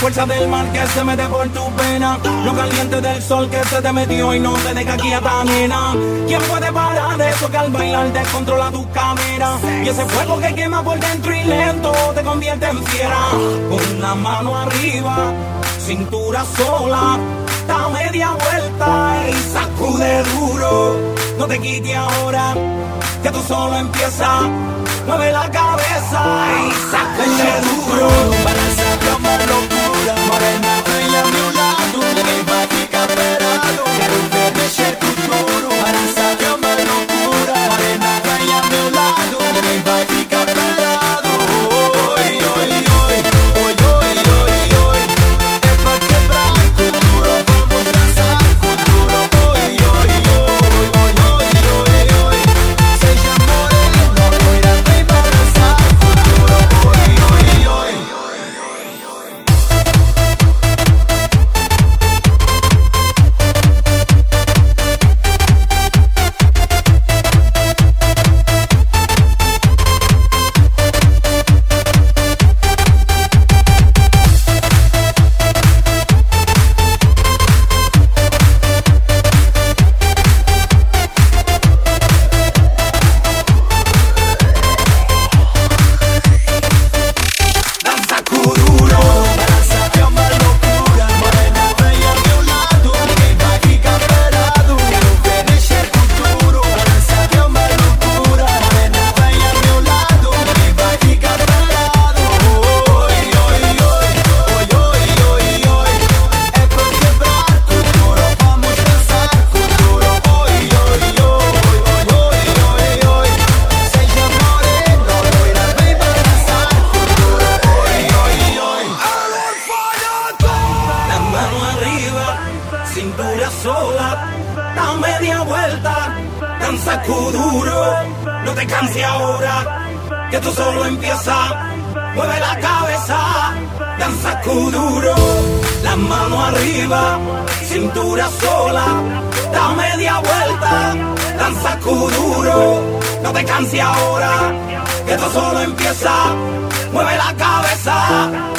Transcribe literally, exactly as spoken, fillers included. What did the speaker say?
fuerza del mar que se mete por tu pena, lo caliente del sol que se te metió y no te deja quieta, nena. ¿Quién puede parar eso que al bailar descontrola tu cadera? Y ese fuego que quema por dentro y lento te convierte en fiera. Con la mano arriba, cintura sola, da media vuelta y sacude duro. No te quites ahora, que tú solo empiezas. Mueve la cabeza y sacude duro. Balanza como locura, morena bella a mi lado, ninguém vai ficar parado. Quero ver mexer com duro. Balança como loucura, morena bella a meu lado, ninguém vai ficar parado. Oi, oi, oi, oi, oi, oi, oi. É pra quebrar com duro, vamos dançar com duro. Oi, oi, oi, oi, oi, oi, oi. Seja morena, loira, vem balançar com duro. Oi, oi, oi. Danza kuduro. Balança que é uma loucura, morena bella a meu lado, ninguém vai ficar parado. Quero ver mexer com duro. Balança que é uma loucura, morena bella a meu lado, ninguém vai ficar parado. Oi, oi, oi, oi, oi, oi, oi. É pra quebrar com duro, vamos dançar com duro. Oi, oi, oi, oi, oi, oi, oi. Seja morena, loira, vem balançar com duro. Oi, oi, oi. La mano arriba, cintura sola, da media vuelta, danza kuduro. No te canses ahora, que esto solo empieza. Mueve la cabeza, danza kuduro. La mano arriba, cintura sola, da media vuelta, danza kuduro. No te canses ahora, que esto solo empieza. Mueve la cabeza,